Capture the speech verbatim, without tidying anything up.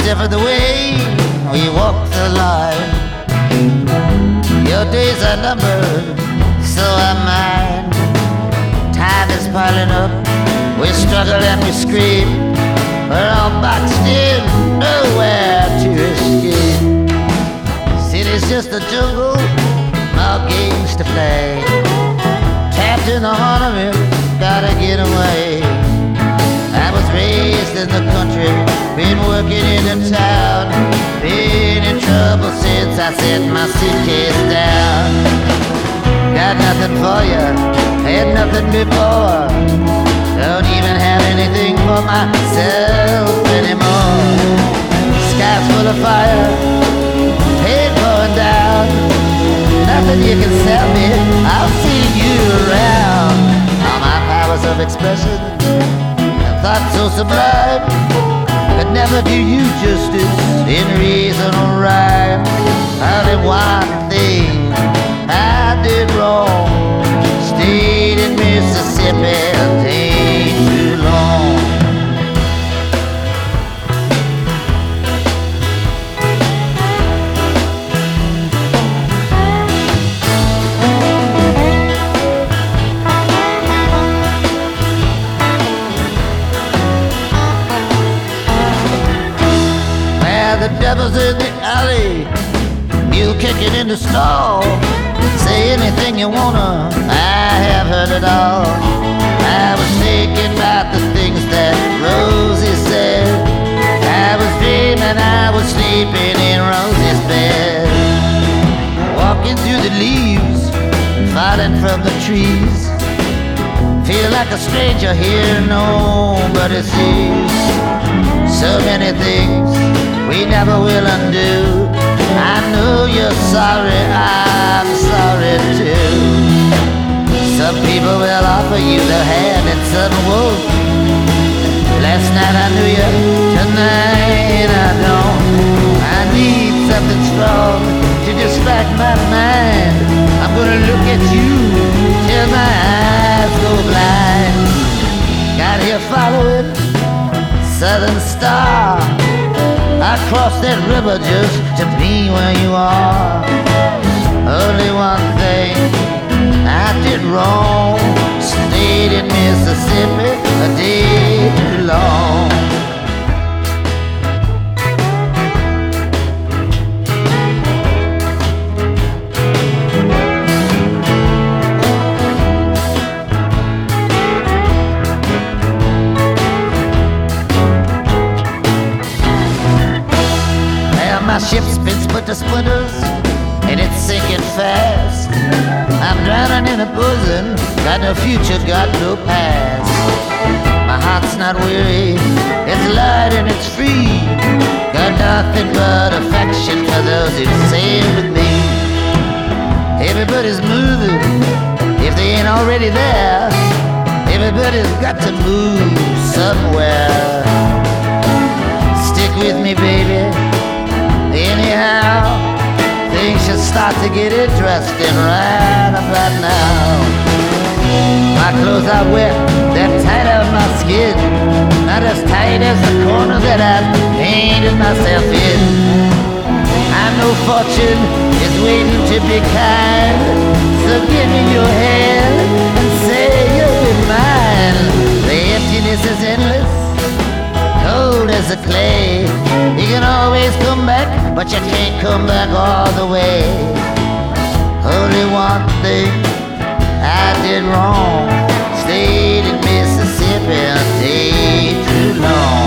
different the way we walk the line. Your days are numbered, so are mine. Time is piling up, we struggle and we scream. We're all boxed in, nowhere to escape. City's just a jungle, no games to play. Trapped in the heart of it, gotta get away. I was raised in the country, been working in the town. Been in trouble since I set my suitcase down. Got nothing for you, had nothing before. Don't even have anything for myself anymore. Sky's full of fire, pain pouring down. Nothing you can sell me, I'll see you around. All my powers of expression, thoughts so sublime, could never do you justice in reason or rhyme. Only one thing I did wrong, stayed in Mississippi a day too long. The devil's in the alley, you kicking in the stall. Say anything you wanna, I have heard it all. I was thinking about the things that Rosie said. I was dreaming I was sleeping in Rosie's bed. Walking through the leaves, falling from the trees. Feel like a stranger here, nobody sees. So many things we never will undo. I know you're sorry, I'm sorry too. Some people will offer you their hand and some won't. Last night I knew you, tonight I don't. I need something strong to distract my mind. I'm gonna look at you till my eyes go blind. Got here following Southern Star. I crossed that river just to be where you are. Only one thing I did wrong, stayed in Mississippi a day too long. My ship's been split to splinters, and it's sinking fast. I'm drowning in a bosom, got no future, got no past. My heart's not weary, it's light and it's free. Got nothing but affection for those who sail with me. Everybody's moving, if they ain't already there. Everybody's got to move somewhere. Stick with me, baby. Anyhow, things should start to get interesting right about now. My clothes are wet, they're tight on my skin. Not as tight as the corner that I've painted myself in. I know fortune is waiting to be kind, so give me your hand and say you'll be mine. The emptiness is endless, cold as a clay. You can always come back, but you can't come back all the way. Only one thing I did wrong, stayed in Mississippi a day too long.